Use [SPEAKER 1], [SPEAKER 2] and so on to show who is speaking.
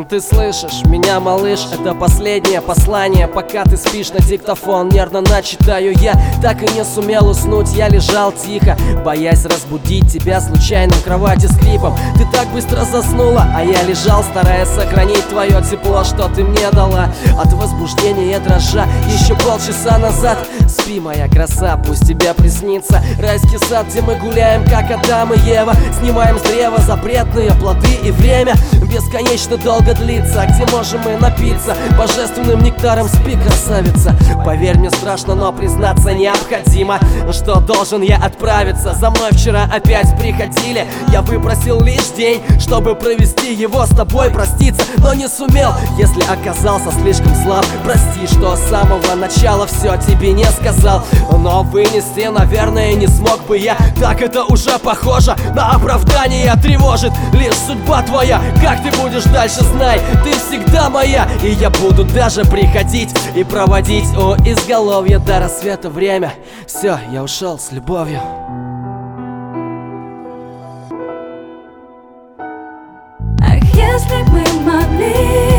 [SPEAKER 1] Ты слышишь меня, малыш? Это последнее послание. Пока ты спишь, на диктофон нервно начитаю я. Так и не сумел уснуть, я лежал тихо, боясь разбудить тебя случайным кровати скрипом. Ты так быстро заснула, а я лежал, стараясь сохранить твое тепло, что ты мне дала. От возбуждения дрожа еще полчаса назад. Спи, моя краса, пусть тебе приснится райский сад, где мы гуляем, как Адам и Ева. Снимаем с древа запретные плоды, и время бесконечно долго длится, где можем мы напиться божественным нектаром. Спи, красавица. Поверь, мне страшно, но признаться необходимо, что должен я отправиться. За мной вчера опять приходили, я выпросил лишь день, чтобы провести его с тобой, проститься, но не сумел, если оказался слишком слаб. Прости, что с самого начала все тебе не сказал, но вынести, наверное, не смог бы я. Так это уже похоже на оправдание, тревожит лишь судьба твоя. Как ты будешь дальше, знай, ты всегда моя. И я буду даже приходить и проводить у изголовья до рассвета время. Все, я ушел с любовью.
[SPEAKER 2] Ах, если бы могли